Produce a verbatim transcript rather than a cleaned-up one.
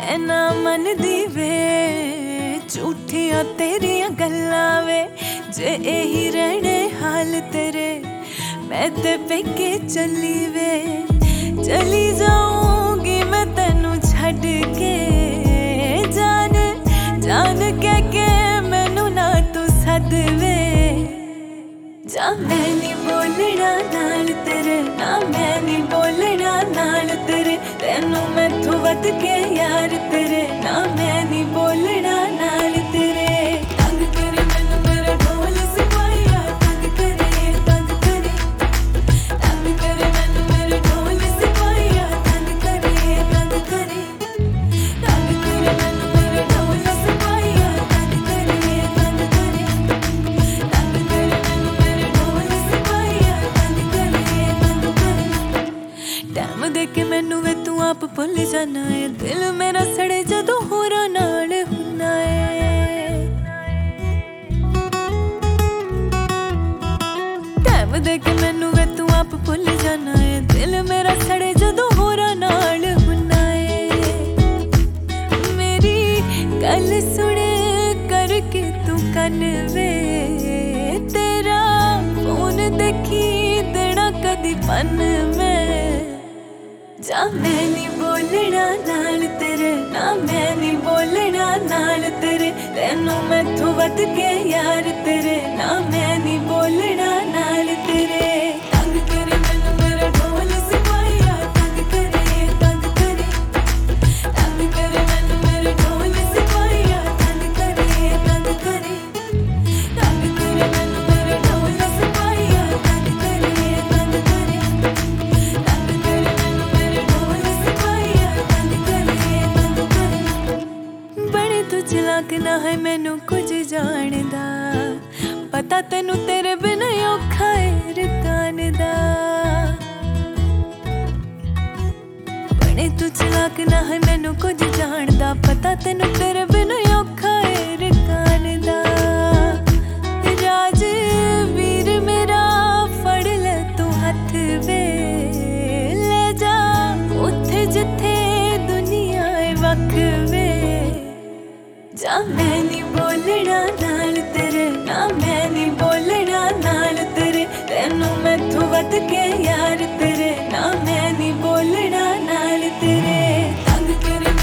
मैं ना मन दी वे झूठियां तेरिया गल्लां वे जे यही रहने हाल तेरे मैं ते पेके चली वे चली जाऊंगी मैं तेनू छड़ के जान जान कह के मैनू ना तू सद वे जा मैं नी बोलना नाल तेरे ना मैं नी बोलना नाल तेरे तेनू मैथों वध के यार तेरे ना मैं नी बोलना नाल तेरे तंग करे मैनू मेरा ढोल सिपाहिया तंग करे तंग करे तंग करे मैनू मेरा ढोल सिपाहिया तंग करे तंग करे तंग करे मैनू मेरा ढोल सिपाहिया तंग करे तंग करे तंग करे मैनू मेरा ढोल सिपाहिया तंग करे तंग करे टाइम दे के मैनू वे तू आप भुल जाना है दिल मेरा सड़े जदों होरां नाल हुंदा है टाइम दे के मैनू वे तू आप भुल जाना है दिल मेरा सड़े जदों होरां नाल हुंदा है मेरी गल सुन करके तू कन वे तेरा फोन देखी देना कदी पन में जा मैं नी बोलना नाल तेरे ना मैं नी बोलना नाल तेरे तेनू मैथों वध के यार तेरे ना मैं नी बोलना नाल तेरे तंग करे मैनू मेरा ढोल सिपाहिया तंग करे तंग करे तंग करे मैनू मेरा ढोल सिपाहिया तंग करे तंग करे तंग करे मैनू मेरा ढोल सिपाहिया तंग करे तंग करे तंग करे मैनू मेरा ढोल सिपाहिया तंग करे तंग करे बड़े तू चलाक ना है मैनू कुछ जानदा पता तेनू तेरे बिना औखा है रकान दा बड़े तू चलाक ना है मैनू कुछ जानदा पता तेनू तेरे बिना औखा है रकान दा राजवीर मेरा फड़ ले तू हथ वे ले जा उत्थे जिथे दुनिया है वख वे जा मैं नी बोलना नाल तेरे ना मैं नी बोलना नाल तेरे तेनू मैथों वध के यार तेरे ना मैं नी बोलना नाल तेरे तंग करे